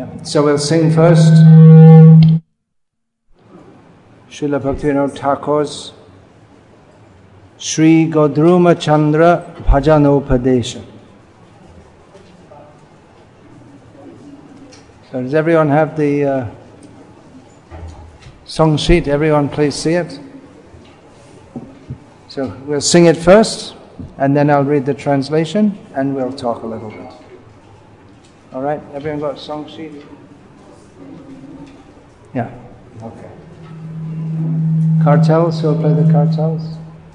So we'll sing first Srila Bhaktivinoda Thakur's Sri Godruma Chandra Bhajanopadesha. So does everyone have the song sheet? Everyone please see it. So we'll sing it first, and then I'll read the translation, and we'll talk a little bit. All right, everyone got a song sheet? Yeah, okay. Cartels, who'll play the cartels?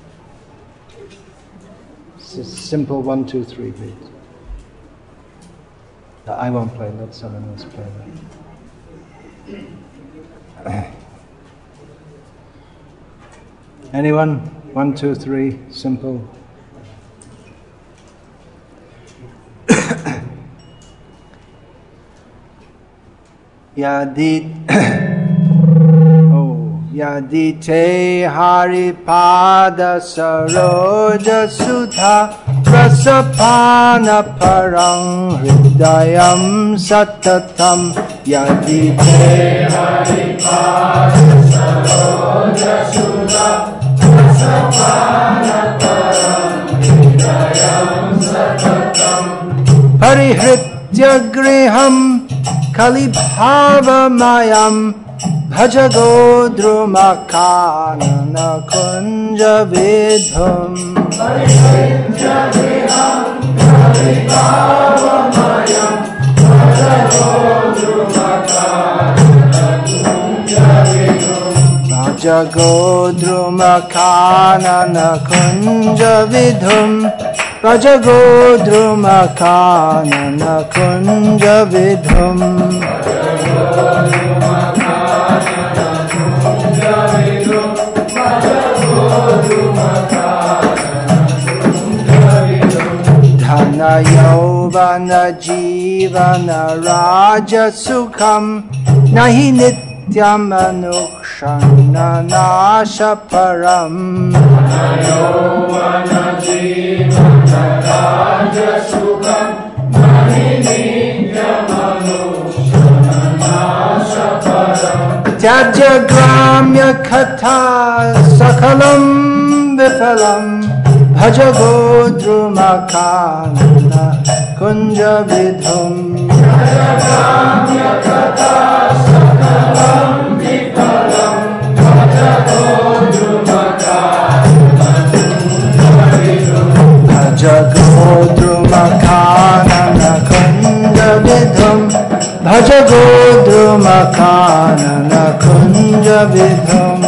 It's a simple 1, 2, 3 beat. No, I won't play, let someone else play that. Anyone? 1, 2, 3, simple. Yadite Haripada Saroja Sudha Rasapana Parang Hridayam Satatam Yadite Haripada Saroja Sudha Rasapana Parang Hridayam Satatam Parihritya Griham Kalibhavamayam Bhajago Drumakanana Kunja Vidham Parihritya Griham Kalibhavamayam Bhajago Drumakanana Kunja Vidham Bhajago Drumakanana Kunja Vidham Bhajago Drumakanana Kunja Vidham Dhana Yovana Jivana Raja Sukham Nahi Nityam Anukshana Nasha Param Dhana Yovana Jivana Raja Sukham Nahi Nityam Anukshana Nasha Param Tyaja Gramya Katha Sakalam Vifalam Bhajago Drumakanana Kunja Vidham Bhajagamya Katha Sakalam Vifalam Bhajago Drumakanana Kunja Vidham Bhajago Drumakanana Kunja Vidham Bhajago Drumakanana Kunja Vidham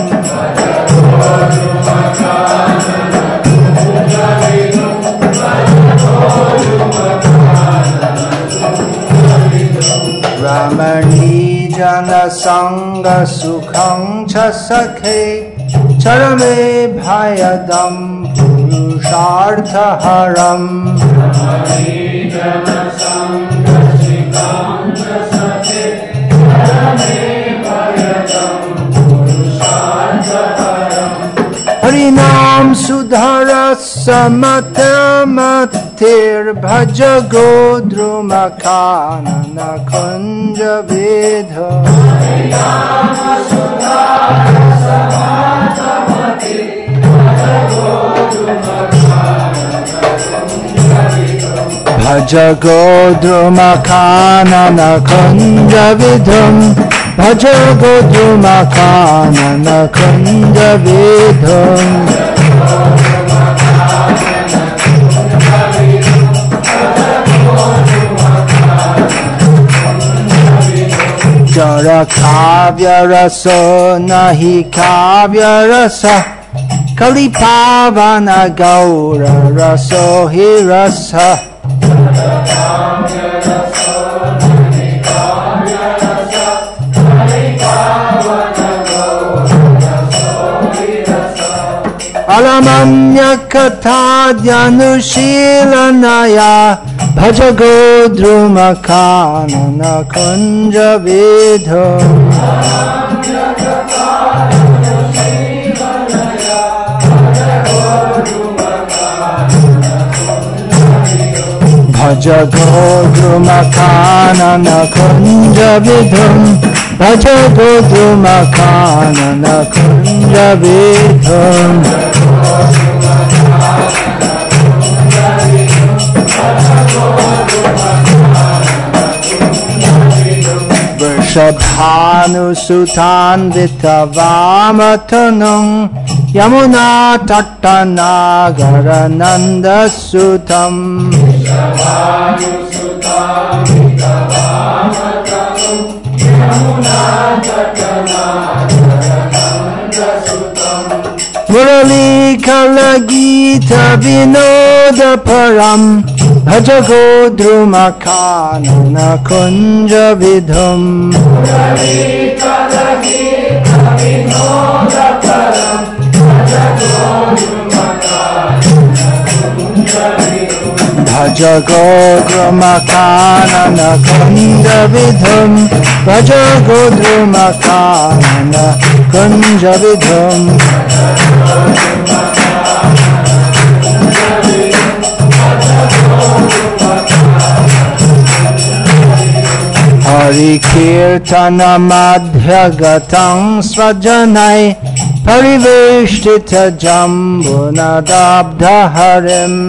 Ramani Jana Sangha Sukham Cha Sakhe Charame Bhayadam Purushartha Haram Ramani Jana Sangha Sukham Cha Sakhe Charame Bhayadam Purushartha Haram Harinam Sudhara Samatamatir Bhajago Drumakanana Kunja Vidha Harinam Sudhara Samatamatir Bhajago Drumakanana Kunja Vidha Bhajago Drumakanana Kunja Vidham Bhajago Drumakanana Kunja Vidham Jara Kavya Rasa Nahi Kavya Rasa Kalipavana Gaura Raso Hi Rasa Jara Kavya Rasa Nahi Kavya Rasa Kalipavana Gaura Raso Hi Rasa Alamanya Katha Dhyanushilanaya Bhajago Drumakanana Kunja Vidham भज गोद्रुमकानन कुञ्जविधुम् भज गोद्रुमकानन कुञ्जविधुम् वृषभानुसुतान्वितवामतनुम् यमुना तट्टनागरनन्दसुतम् मुरलीकलगीतविनोदपरम् भज गोद्रुमकानन कुञ्जविधुम् भज गोद्रुमकानन कुञ्जविधुम् भज गोद्रुमकानन कुञ्जविधुम् हरिकीर्तनमध्यगतं स्वजनै परिवेष्टितजम्बुनदाब्धहरिम्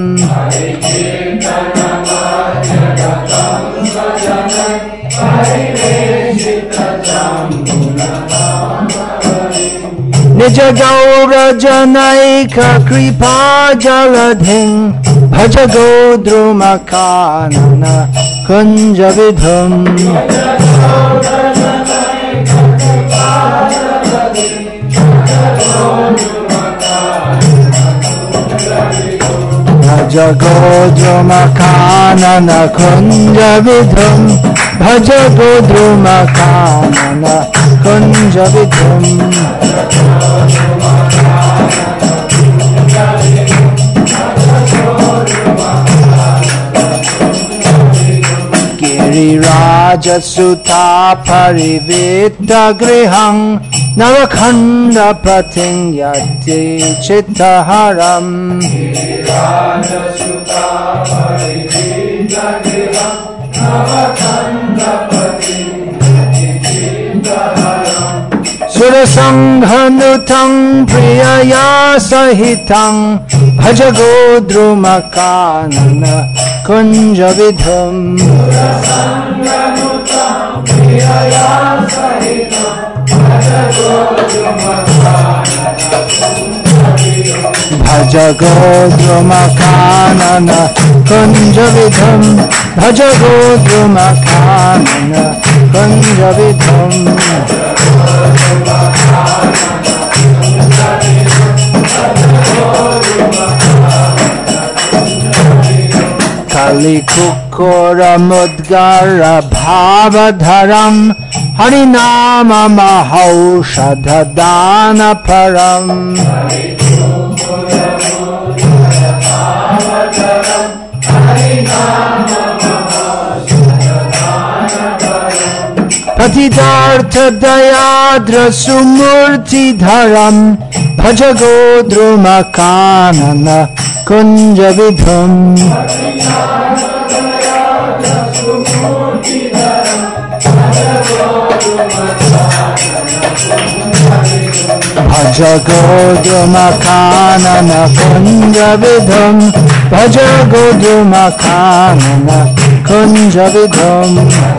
निजगौरजनैककृपाजलधिं भज गोद्रुमकानन कुञ्जविधुम् भज गोद्रुमकानन कुञ्जविधुम् भज गोद्रुमकानन कुञ्जविधुम् गिरिराजसुता परिवेत्तगृहं नवखण्डपतिं यति चित्तहरम् सुरसङ्घनुतं प्रियया सहितं भज गोद्रुमकानन कुञ्जविधुम् भज गोद्रुमकानन कुञ्जविधुम् भज गोद्रुमकानन कुञ्जविधुम् कलिकुक्कुरमुद्गारभावधरम् हरिनाममहौषधदानपरम् पतितार्थदयाद्रसुमूर्तिधरम् भज गोद्रुमकानन कुञ्जविधुम् भज गोद्रुमकानन कुञ्जविधुम् भज गोद्रुमकानन कुञ्जविधुम्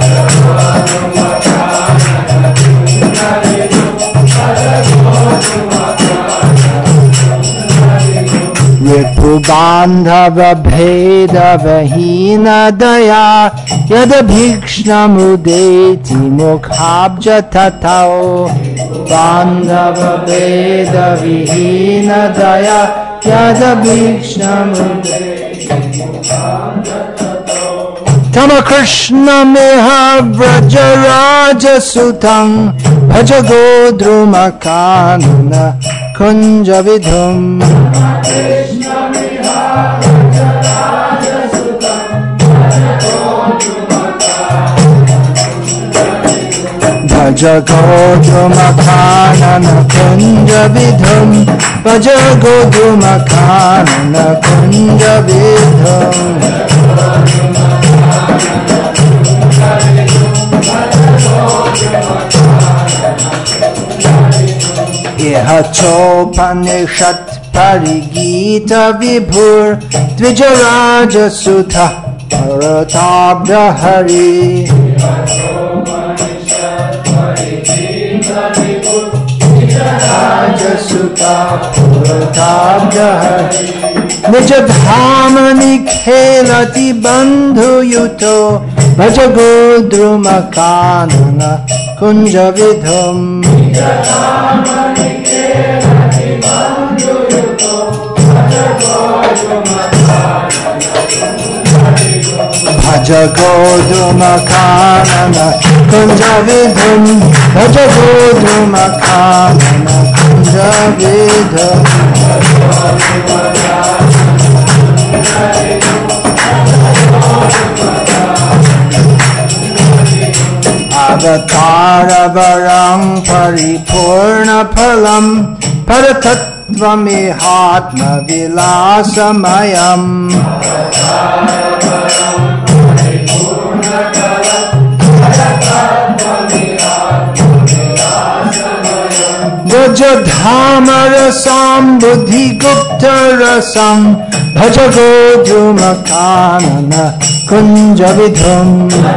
रिपुबान्धव भेदवहीन दया यदभीक्ष्णमुदेति मुखाब्ज तथौ बान्धव भेदविहीन दया यदभीक्ष्णमुदेति तम कृष्णमेह व्रजराजसुतं भज गोद्रुमकानन कुञ्जविधुम् भज भज गोधूमकानन कुञ्जविधुं भज गोधूमकानन कुञ्जविधुम् इह चोपनिषत् परिगीत विभुर द्विजराजसुतः परताब्दहरि निज धाम निखेलति बन्धुयुतो भज गोद्रुमकानन कुञ्जविधुम् भज गोधूमकानन कुञ्जविधुं भज गोधूमकानन कुञ्जविधुम् अवतारवरं परिपूर्णफलं परतत्त्वमिहात्मविलासमयम् ब्रजधामरसं बुद्धिगुप्तरसं भज गोधूमकानन कुञ्जविधुम्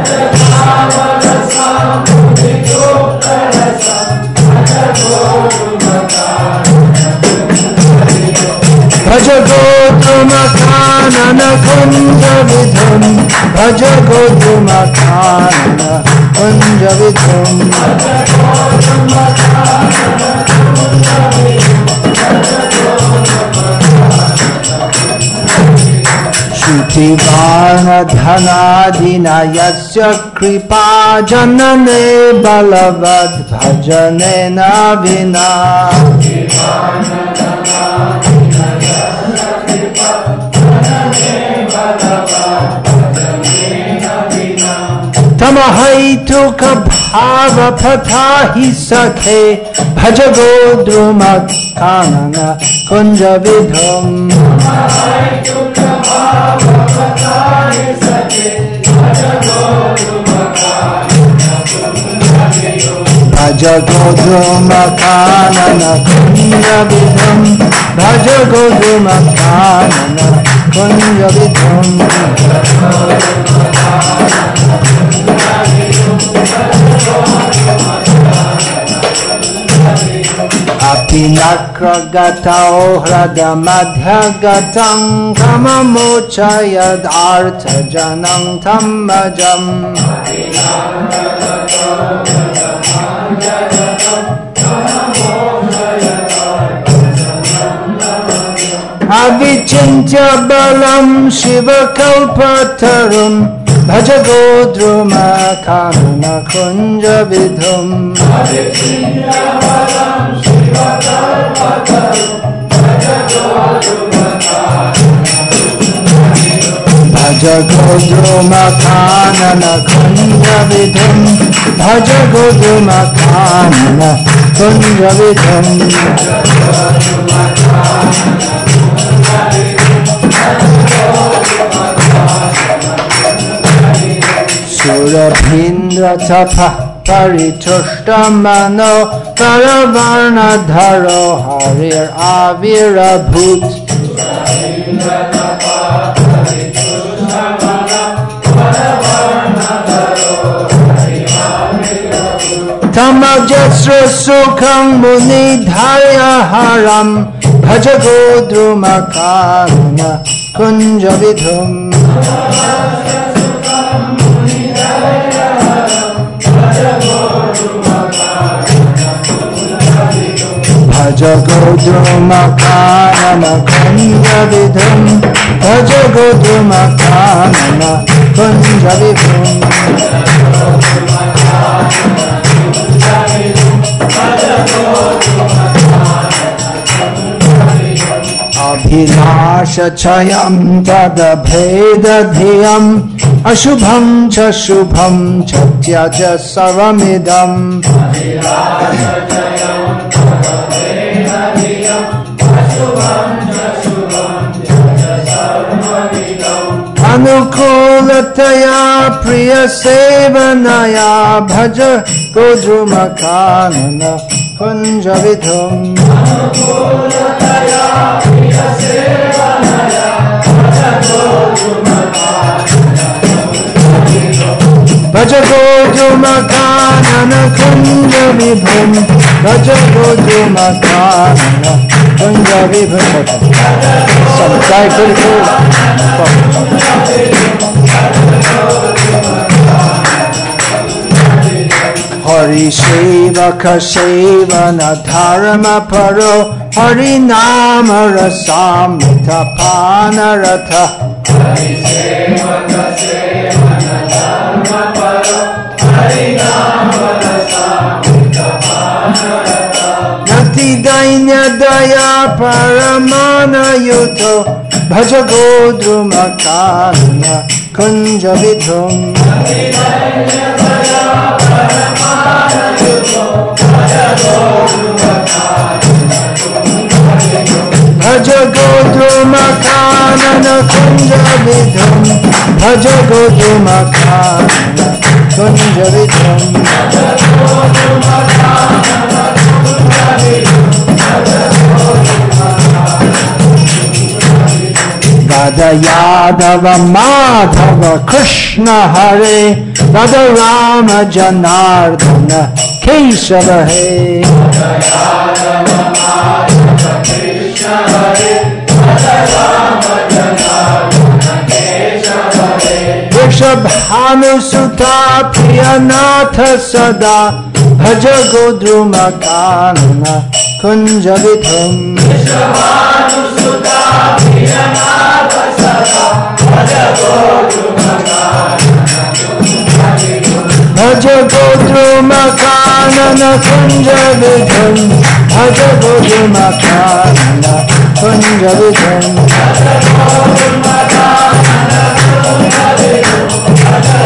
भज गोधूमकानन कुञ्जविधुम् भज गोधूमकानन कुञ्जविधुम् श्रुतिवर्णधनादिना यस्य कृपा जनने बलवद्भजनेन विना तमहैतुक भाव पथा हि सखे भज गोद्रुमकानन कुञ्जविधुम् भज गोद्रुमकानन कुञ्जविधुम् भज गोद्रुमकानन कुञ्जविधुम् अपिनक्रगतौ हृदमध्यगतं कममोचयदार्थजनं तं भजम् अविचिन्त्य बलं शिवकल्पतरुं भज गोद्रुमकानन कुञ्जविधुम् भज गोद्रुमकानन कुञ्जविधुम् भज गोद्रुमकानन कुञ्जविधुम् सुरभीन्द्रतपः परितुष्टमनो परवर्णधरो हरिराविरभूत् तमजस्रसुखं मुनिधैर्यहरं भज गोद्रुमकानन कुञ्जविधुम् भज गोद्रुमकानन कुञ्जविधुम् भज गोद्रुमकानन कुञ्जविधुम् अभिलाष चयं तदभेदधियम् अशुभं च शुभं च त्यज सर्वमिदम् अनुकूलतया प्रिय सेवनया भज गोद्रुमकानन कुञ्जविधुम् भज गोद्रुमकानन कुञ्जविधुम् भज गोद्रुमकानन कुञ्जविधुम् सबका बिल्कुल हरि सेवक सेवन धर्म परो हरि नाम रसामृत पान रथ नति दैन्य दया परमान युतो भज गोद्रुमकानन कुञ्ज विधुम् भज गोद्रुमकानन कुञ्ज विधुम् भज गोद्रुमकानन Kunj विधुम् Radha Yadava Madhava Krishna Hare Radha Rama Janardana Kesava He Radha Yadava Madhava Krishna Hare Radha Rama Janardana Kesava He Vrishabhanu Sutta Priyanatha Sada Bhaja Godrumakanana Kunja Vidhum Vrishabhanu Sutta Priyanatha Sada Bhaja Godrumakanana Kunja Vidhum Bhaja Godrumakanana Kunja Vidhum Bhaja Godrumakanana Kunja Vidhum Bhaja Godrumakanana Kunja Vidhum Bhaja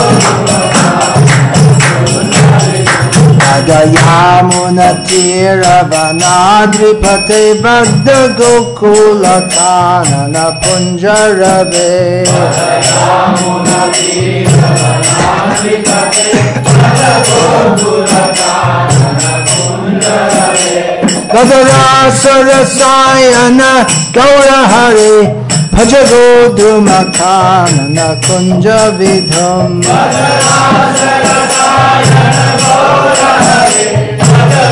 Yamuna Tira Vanadripate Bhagda Gokula Kanana Punjarabe Yamuna Tira Vanadripate Bhagda Gokula Kanana Punjarabe Gadarasa Rasayana Gaura Hari Bhaja Godrumakanana Kunja Vidhum Gadarasa Rasayana Gaura Hari Bhaja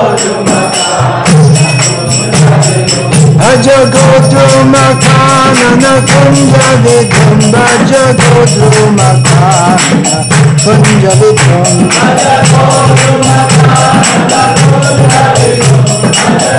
Godrumakanana Kunja Vidhum Bhaja Godrumakanana Kunja Vidhum Bhaja Godrumakanana Kunja Vidhum Bhaja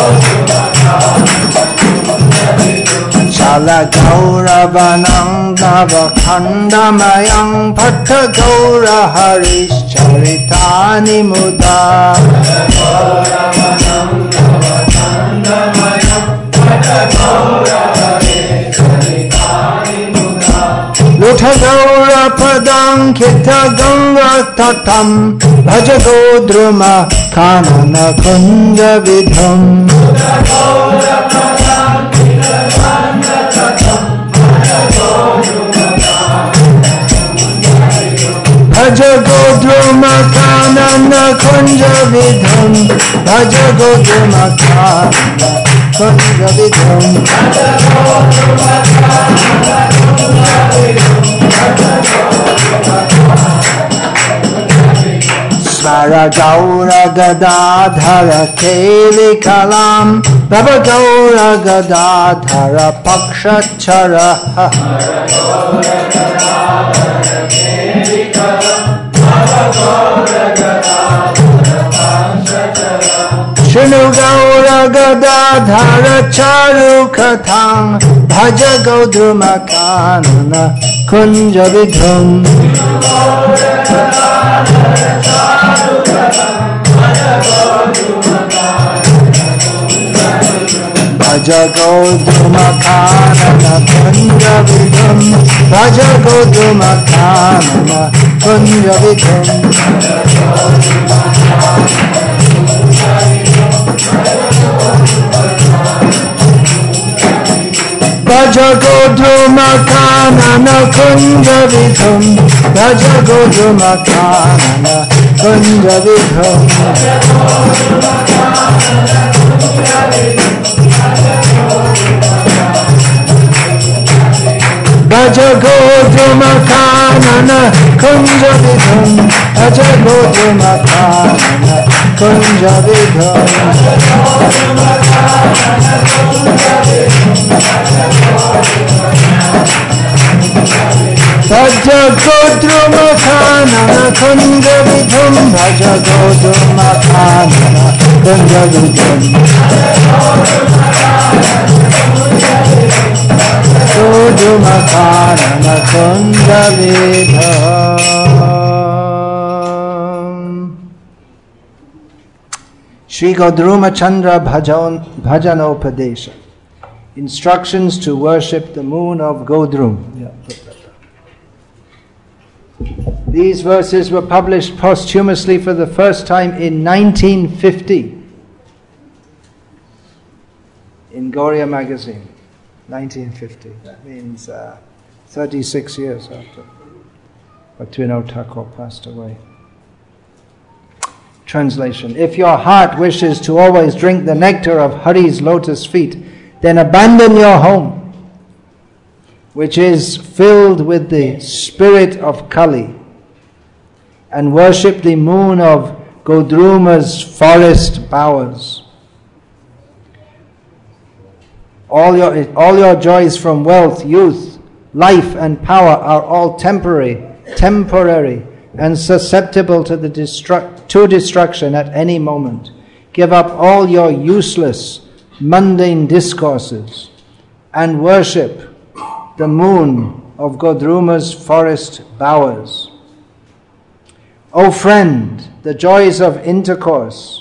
Godrumakanana Chala Gauravanam Navakhandamayam Patha Gaura Harish Charitani Muda Gauravanam Navakhandamayam Patha Gaura Harish Charitani Muda Lutha Gaura Padam Kita Ganga Tatam Bhaja Godruma Kanana Kunja Vidhum Lutha Gaura Padam Kita Ganga Tatam Bhaja Godrumakanana Kunja Vidhum Bhaja Godrumakanana Kunja Vidhum Bhaja Godrumakanana Kunja Vidhum Svara Gaura Gadadhara Keli Kalam Baba Gaura Gadadhara Pakshachara Shinu Gaura Gadadhara Charu Katham Bhaja Godrumakanana Kunja Vidhum Bhaja Godumakanana Kunjavidham Bhaja Godumakanana Kunjavidham Bhaja Godumakanana Kunjavidham Bhaja Godumakanana Kunjavidham Bhaja Godumakanana Kunjavidham Bhaja Godumakanana Kunjavidham Bhaja Godumakanana Kunjavidham Bhaja Godumakanana Kunjavidham Godumakanana Kunjavidham. Shri Godruma Chandra Bhajanopadesha. Instructions to worship the moon of Godrum. These verses were published posthumously for the first time in 1950 in Gauriya magazine. 1950. That means 36 years after Bhaktivinoda Thakur passed away. Translation. If your heart wishes to always drink the nectar of Hari's lotus feet, then abandon your home, which is filled with the spirit of Kali, and worship the moon of Godruma's forest bowers. All your joys from wealth, youth, life and power are all temporary, and susceptible to destruction at any moment. Give up all your useless, mundane discourses and worship the moon of Godruma's forest bowers. O friend, the joys of intercourse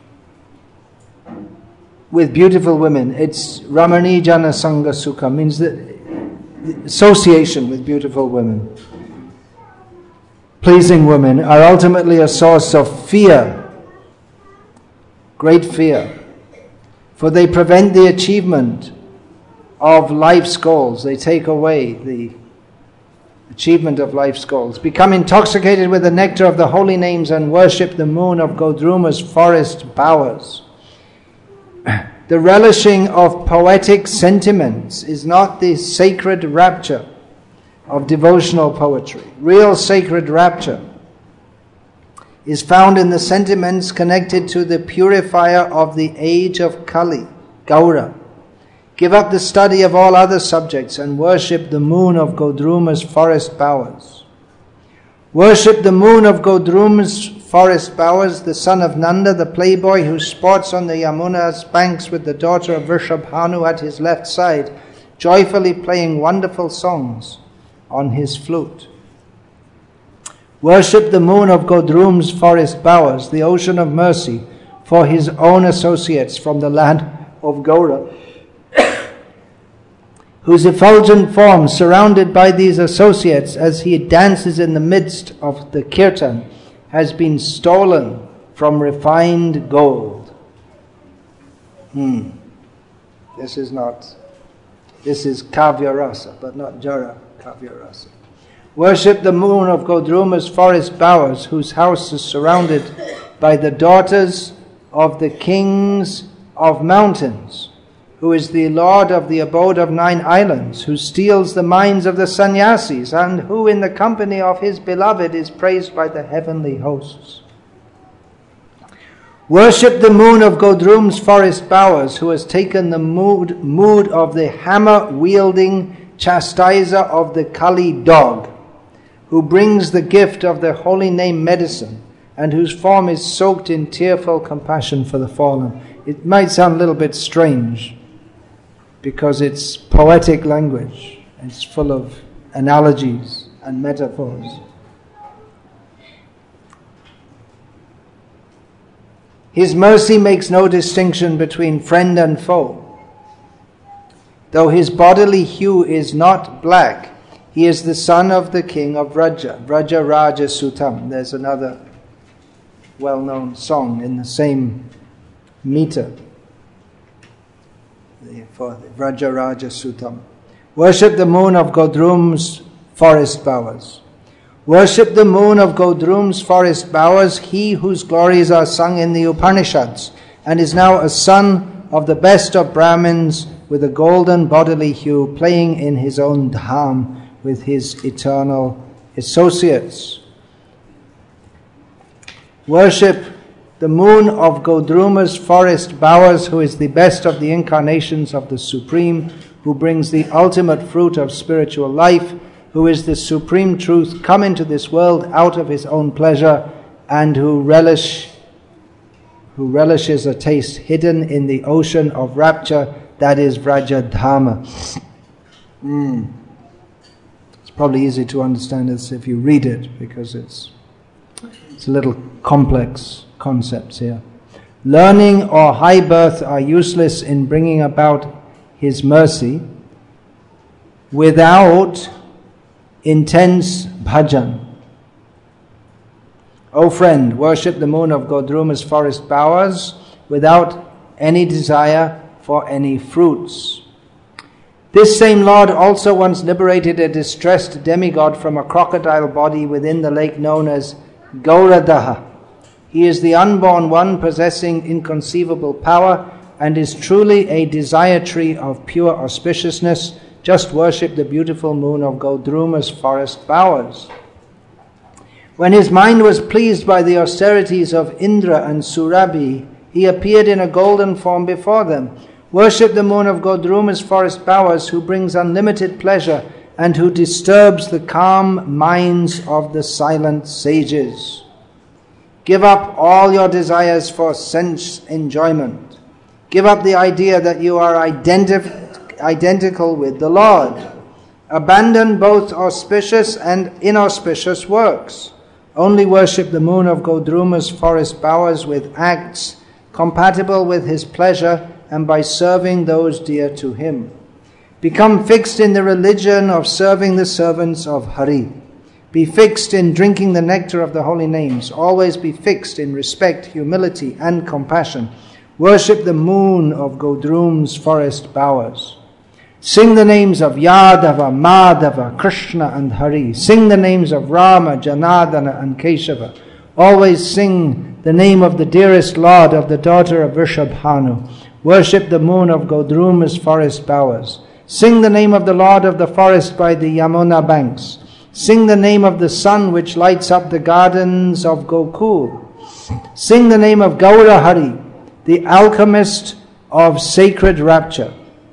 with beautiful women, it's Ramani Jana Sangha Sukha, means the association with beautiful women, pleasing women, are ultimately a source of fear, great fear, for they prevent the achievement of life's goals. They take away the achievement of life's goals. Become intoxicated with the nectar of the holy names and worship the moon of Godruma's forest bowers. The relishing of poetic sentiments is not the sacred rapture of devotional poetry. Real sacred rapture is found in the sentiments connected to the purifier of the age of Kali, Gaura. Give up the study of all other subjects and worship the moon of Godruma's forest bowers. Worship the moon of Godruma's forest bowers, the son of Nanda, the playboy who sports on the Yamuna's banks with the daughter of Vrishabhanu at his left side, joyfully playing wonderful songs on his flute. Worship the moon of Godrum's forest bowers, the ocean of mercy, for his own associates from the land of Gaura, whose effulgent form, surrounded by these associates as he dances in the midst of the kirtan, has been stolen from refined gold. This is Kavya Rasa, but not Jara Kavya Rasa. Worship the moon of Godruma's forest bowers, whose house is surrounded by the daughters of the kings of mountains, who is the lord of the abode of 9 islands, who steals the minds of the sannyasis, and who in the company of his beloved is praised by the heavenly hosts. Worship the moon of Godrum's forest bowers, who has taken the mood of the hammer-wielding chastiser of the Kali dog, who brings the gift of the holy name medicine, and whose form is soaked in tearful compassion for the fallen. It might sound a little bit strange, because it's poetic language. It's full of analogies and metaphors. His mercy makes no distinction between friend and foe. Though his bodily hue is not black, he is the son of the king of Vraja, Vraja Raja Sutam. There's another well-known song in the same meter for Vraja Raja Sutam. Worship the moon of Godrum's forest bowers. Worship the moon of Godrum's forest bowers, he whose glories are sung in the Upanishads, and is now a son of the best of Brahmins with a golden bodily hue, playing in his own dham with his eternal associates. Worship the moon of Godruma's forest bowers, who is the best of the incarnations of the Supreme, who brings the ultimate fruit of spiritual life, who is the supreme truth come into this world out of his own pleasure, and who relishes a taste hidden in the ocean of rapture, that is Vrajadhama. It's probably easy to understand this if you read it, because it's a little complex concepts here. Learning or high birth are useless in bringing about his mercy without intense bhajan. O friend, worship the moon of Godruma's forest bowers without any desire for any fruits. This same Lord also once liberated a distressed demigod from a crocodile body within the lake known as Gauradaha. He is the unborn one possessing inconceivable power and is truly a desire tree of pure auspiciousness. Just worship the beautiful moon of Godruma's forest bowers. When his mind was pleased by the austerities of Indra and Surabhi, he appeared in a golden form before them. Worship the moon of Godruma's forest bowers, who brings unlimited pleasure and who disturbs the calm minds of the silent sages. Give up all your desires for sense enjoyment. Give up the idea that you are identical with the Lord. Abandon both auspicious and inauspicious works. Only worship the moon of Godruma's forest bowers with acts compatible with his pleasure and by serving those dear to him. Become fixed in the religion of serving the servants of Hari. Be fixed in drinking the nectar of the holy names. Always be fixed in respect, humility, and compassion. Worship the moon of Godrum's forest bowers. Sing the names of Yadava, Madhava, Krishna, and Hari. Sing the names of Rama, Janardana, and Keshava. Always sing the name of the dearest Lord of the daughter of Vrishabhanu. Worship the moon of Godruma's forest bowers. Sing the name of the Lord of the forest by the Yamuna banks. Sing the name of the sun which lights up the gardens of Gokul. Sing the name of Gaurahari, the alchemist of sacred rapture.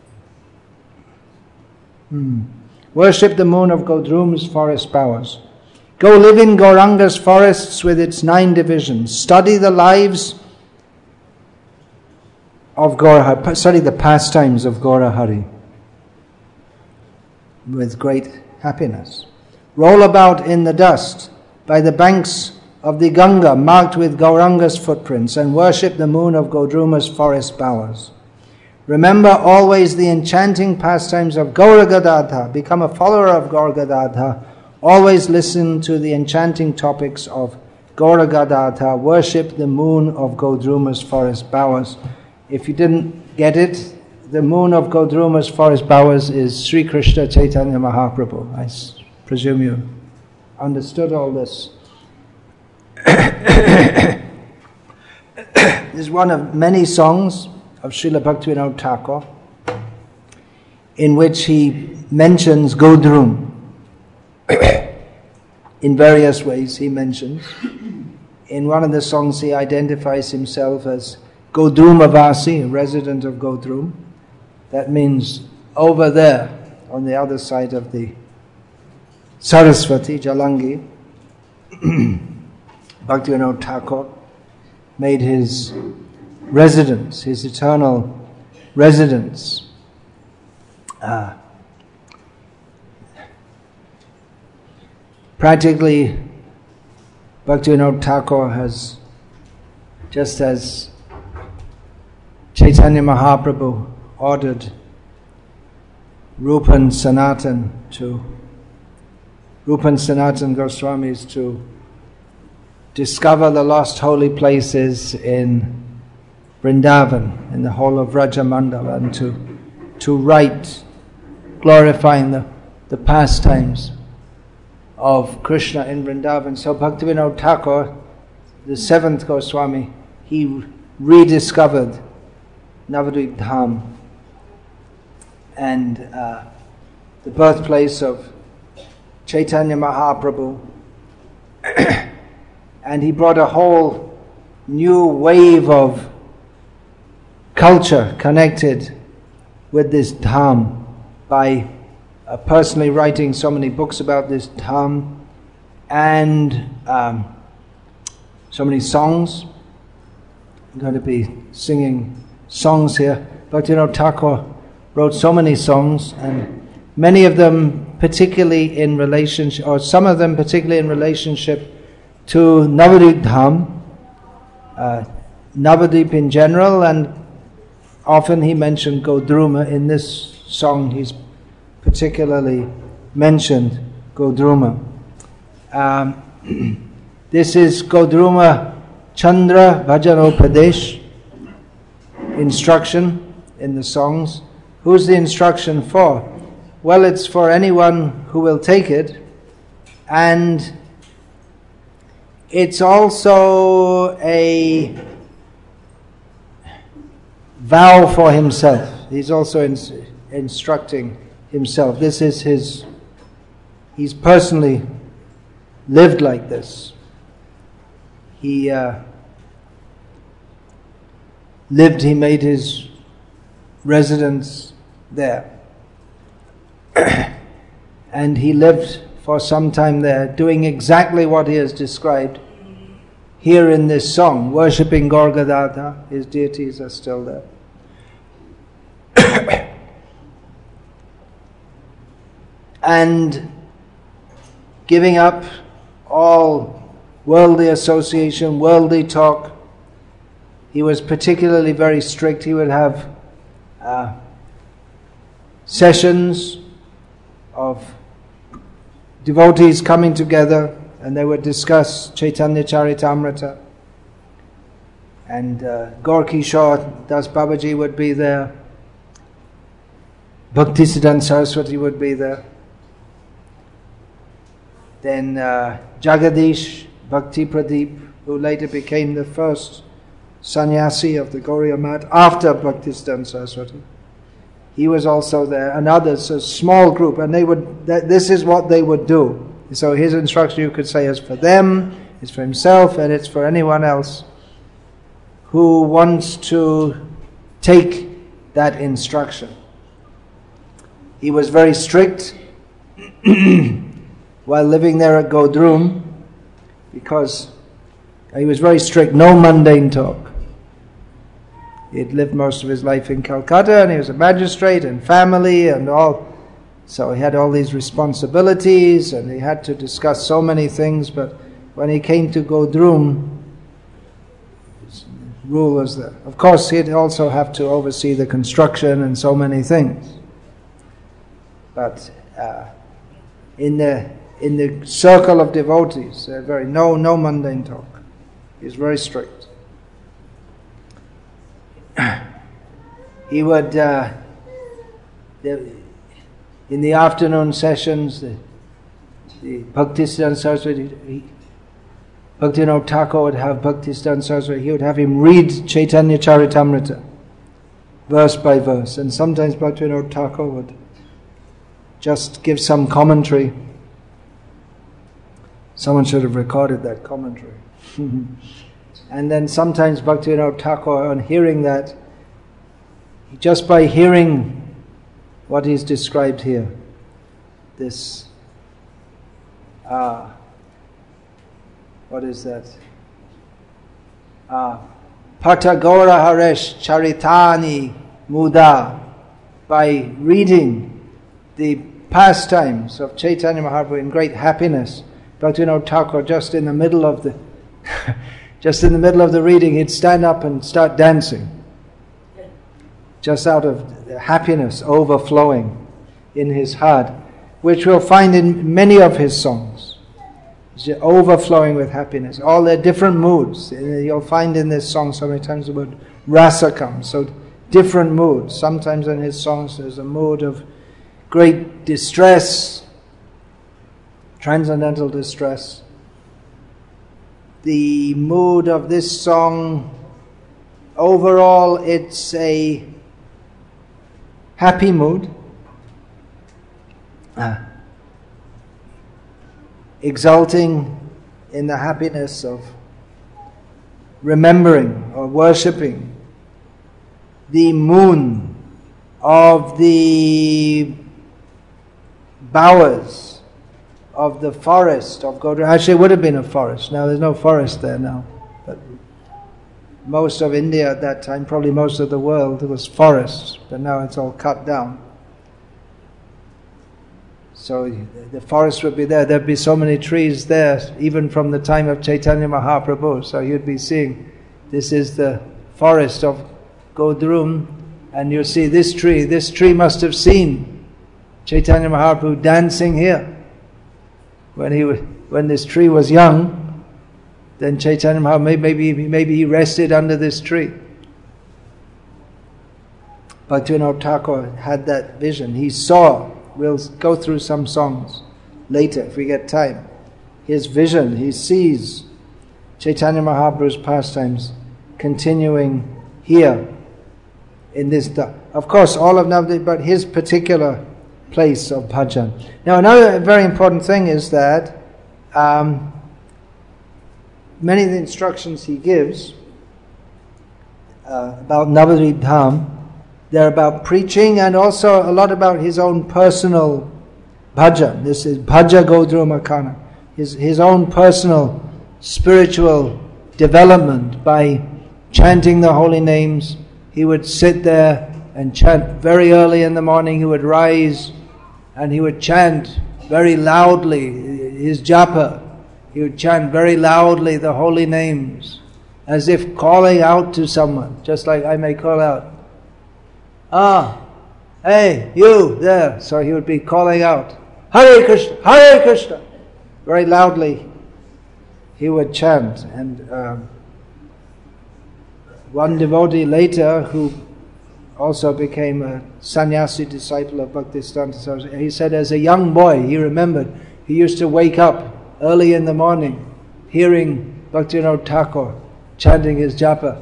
Worship the moon of Godrum's forest bowers. Go live in Gauranga's forests with its 9 divisions. Study the lives of Gaurahari. Study the pastimes of Gaurahari with great happiness. Roll about in the dust by the banks of the Ganga marked with Gauranga's footprints and worship the moon of Godruma's forest bowers. Remember always the enchanting pastimes of Gauragadadha. Become a follower of Gauragadadha. Always listen to the enchanting topics of Gauragadadha. Worship the moon of Godruma's forest bowers. If you didn't get it, the moon of Godruma's forest bowers is Sri Krishna Chaitanya Mahaprabhu. I presume you understood all this. This is one of many songs of Srila Bhaktivinoda Thakur in which he mentions Godrum. In various ways he mentions. In one of the songs he identifies himself as Godrumavasi, a resident of Godrum. That means over there, on the other side of the Saraswati, Jalangi. Bhaktivinoda Thakur made his residence, his eternal residence, practically Bhaktivinoda Thakur has, just as Chaitanya Mahaprabhu ordered Rupan Sanatan Goswamis to discover the lost holy places in Vrindavan, in the whole of Rajamandala, and to write glorifying the pastimes of Krishna in Vrindavan. So Bhaktivinoda Thakur, the seventh Goswami, he rediscovered Navadvip Dham and the birthplace of Chaitanya Mahaprabhu, and he brought a whole new wave of culture connected with this Dham by personally writing so many books about this Dham and so many songs. I'm going to be singing songs here. Bhaktivinoda Thakur wrote so many songs, and many of them particularly in relationship, or some of them particularly in relationship to Navadvip Dham, Navadvip in general, and often he mentioned Godruma. In this song he's particularly mentioned Godruma. This is Godruma Chandra Bhajanopadesh, instruction in the songs. Who's the instruction for? Well, it's for anyone who will take it, and it's also a vow for himself. He's also instructing himself. This is he's personally lived like this. He made his residence there. And he lived for some time there, doing exactly what he has described here in this song, worshipping Gaur Gadadhar. His deities are still there. And giving up all worldly association, worldly talk. He was particularly very strict. He would have sessions of devotees coming together, and they would discuss Chaitanya Charitamrita. And Gaur Kishore Das Babaji would be there. Bhaktisiddhanta Saraswati would be there. Then Jagadish Bhakti Pradeep, who later became the first sannyasi of the Gauriya Math after Bhaktisiddhanta Saraswati. He was also there, and others, a small group, and this is what they would do. So his instruction, you could say, is for them, it's for himself, and it's for anyone else who wants to take that instruction. He was very strict while living there at Godrum, because he was very strict, no mundane talk. He had lived most of his life in Calcutta, and he was a magistrate and family and all. So he had all these responsibilities, and he had to discuss so many things. But when he came to Godrum, his rule was that, of course, he'd also have to oversee the construction and so many things. But in the circle of devotees, no mundane talk. He was very strict. He would, in the afternoon sessions, the Bhaktisiddhanta Saraswati, Bhaktivinoda Thakur would have Bhaktisiddhanta Saraswati, he would have him read Chaitanya Charitamrita, verse by verse, and sometimes Bhaktivinoda Thakur would just give some commentary. Someone should have recorded that commentary. And then sometimes Bhaktivinoda Thakur, on hearing that, just by hearing what is described here, this, what is that? Patagora Haresh Charitani Muda, by reading the pastimes of Chaitanya Mahaprabhu in great happiness, Bhaktivinoda Thakur, just in the middle of the reading, he'd stand up and start dancing, just out of happiness overflowing. in his heart, which we'll find in many of his songs. It's overflowing with happiness. All their different moods. You'll find in this song so many times the word rasa comes. So different moods. Sometimes in his songs there's a mood of great distress, transcendental distress. The mood of this song, overall it's a happy mood, exulting in the happiness of remembering or worshipping the moon of the bowers of the forest of Godhra. Actually, it would have been a forest. Now there's no forest there now, but most of India at that time, probably most of the world, there was forests, but now it's all cut down. So the forest would be there. There'd be so many trees there, even from the time of Chaitanya Mahaprabhu. So you'd be seeing, this is the forest of Godhrum, and you'll see this tree. This tree must have seen Chaitanya Mahaprabhu dancing here when this tree was young. Then Chaitanya Mahaprabhu, maybe he rested under this tree. Bhaktivinoda Thakur had that vision. He saw, we'll go through some songs later if we get time, his vision. He sees Chaitanya Mahaprabhu's pastimes continuing here in this, of course all of Navadvip, but his particular place of bhajan. Now another very important thing is that many of the instructions he gives about Navadvip Dham, they're about preaching and also a lot about his own personal bhajan. This is Bhaja Godhra Makana, his own personal spiritual development by chanting the holy names. He would sit there and chant very early in the morning. He would rise and he would chant very loudly his japa. He would chant very loudly the holy names, as if calling out to someone, just like I may call out, hey, you there. So he would be calling out, Hare Krishna, Hare Krishna. Very loudly he would chant. And one devotee later, who also became a sannyasi disciple of Bhaktisiddhanta Saraswati, he said as a young boy, he remembered, he used to wake up early in the morning hearing Bhaktivinoda Thakur chanting his japa.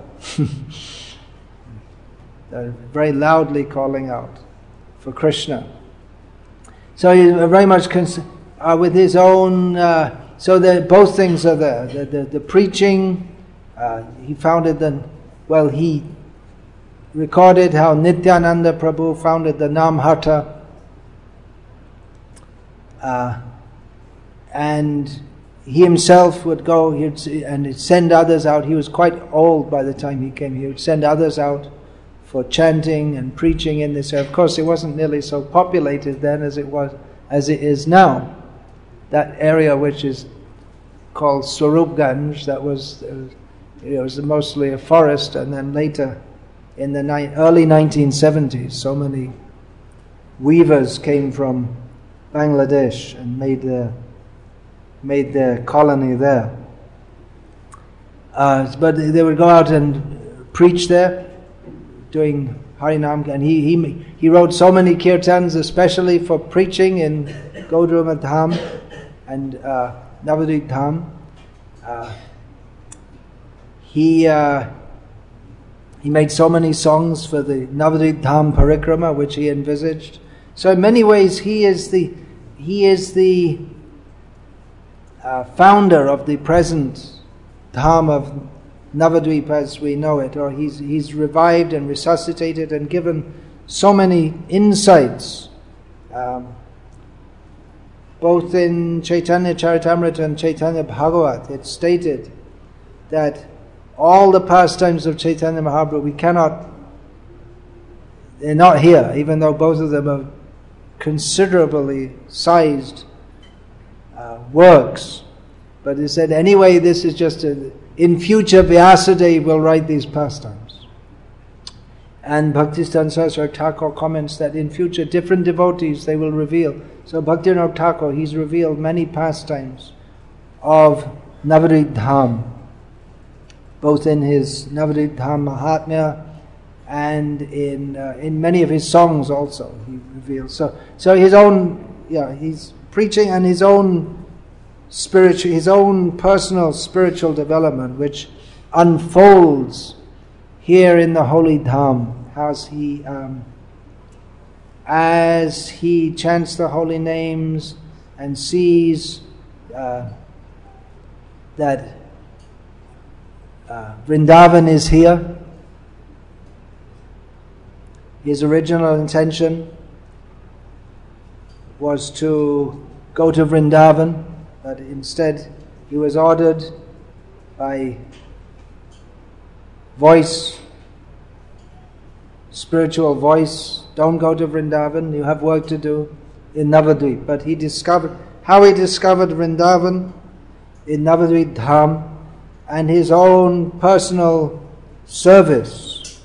Very loudly calling out for Krishna. So he very much with his own, so that both things are there. The preaching, he founded he recorded how Nityananda Prabhu founded the Namhata, and he himself would go and send others out. He was quite old by the time he came. He would send others out for chanting and preaching in this area. Of course, it wasn't nearly so populated then as it is now. That area which is called Swarupganj, that was it was mostly a forest, and then later in the early 1970s, so many weavers came from Bangladesh and made their colony there. But they would go out and preach there, doing Harinam, and he wrote so many kirtans, especially for preaching in Godhra Dham and Navadvip Dham. He made so many songs for the Navadvip Dham Parikrama, which he envisaged. So in many ways, he is the founder of the present Dham of Navadvip as we know it, or he's revived and resuscitated and given so many insights, both in Chaitanya Charitamrita and Chaitanya Bhagavat. It's stated that all the pastimes of Chaitanya Mahaprabhu, they're not here, even though both of them are considerably sized works. But he said, anyway, this is just in future Vyasadeva will write these pastimes. And Bhaktisiddhanta Saraswati Thakur comments that in future different devotees they will reveal. So Bhaktivinoda Thakur, he's revealed many pastimes of Navadvip Dham, both in his Navadvip Dham Mahatmya and in many of his songs also he reveals. So his own, he's preaching and his own personal spiritual development, which unfolds here in the holy Dham, as he chants the holy names and sees that Vrindavan is here. His original intention was to go to Vrindavan, but instead he was ordered by spiritual voice, don't go to Vrindavan, you have work to do in Navadvip. But he discovered Vrindavan in Navadvip Dham, and his own personal service,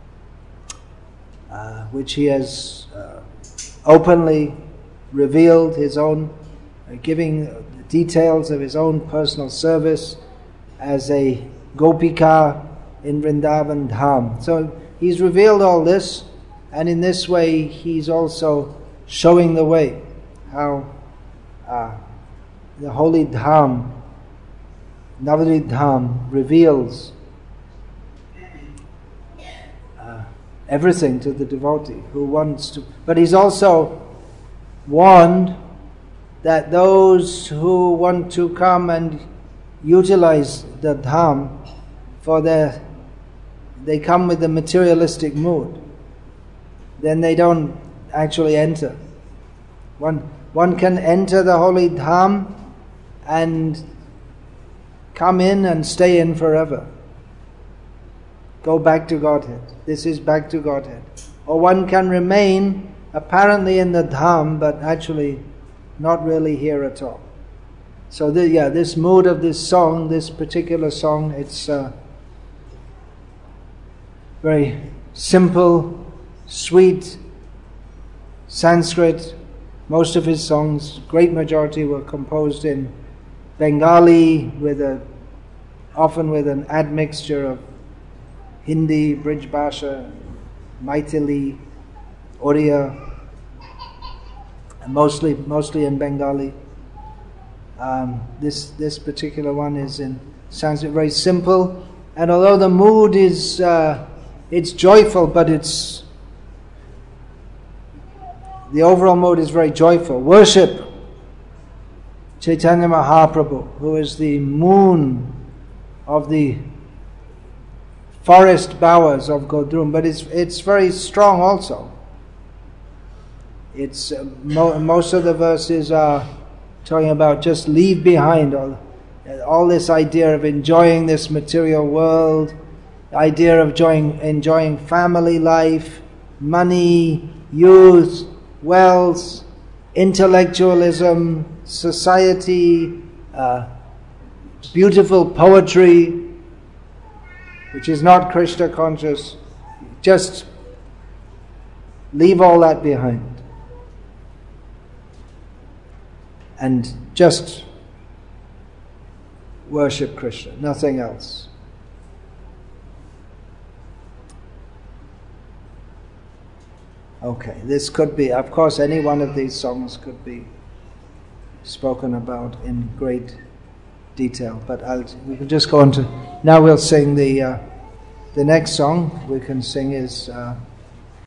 which he has openly revealed, his own giving details of his own personal service as a Gopika in Vrindavan Dham. So he's revealed all this, and in this way he's also showing the way, how the holy Dham, Navadvip Dham, reveals everything to the devotee who wants to. But he's also warned that those who want to come and utilize the Dham they come with the materialistic mood, then they don't actually enter. One can enter the holy Dham and come in and stay in forever. Go back to Godhead. This is back to Godhead. Or one can remain apparently in the Dham, but actually not really here at all. So this mood of this song, this particular song, it's very simple, sweet Sanskrit. Most of his songs, great majority, were composed in Bengali, often with an admixture of Hindi, Brij Bhasha, Maithili, Oriya, and mostly in Bengali. This particular one is in Sanskrit, very simple, and although the mood is it's joyful, but the overall mood is very joyful. Worship Chaitanya Mahaprabhu, who is the moon of the forest bowers of Godrum, but it's very strong also. It's most of the verses are talking about just leave behind all this idea of enjoying this material world, the idea of enjoying family life, money, youth, wealth, intellectualism, society, beautiful poetry, which is not Krishna conscious. Just leave all that behind and just worship Krishna, nothing else. Okay, this could be, of course, any one of these songs could be spoken about in great detail, but we can just go on to, now we'll sing the next song we can sing is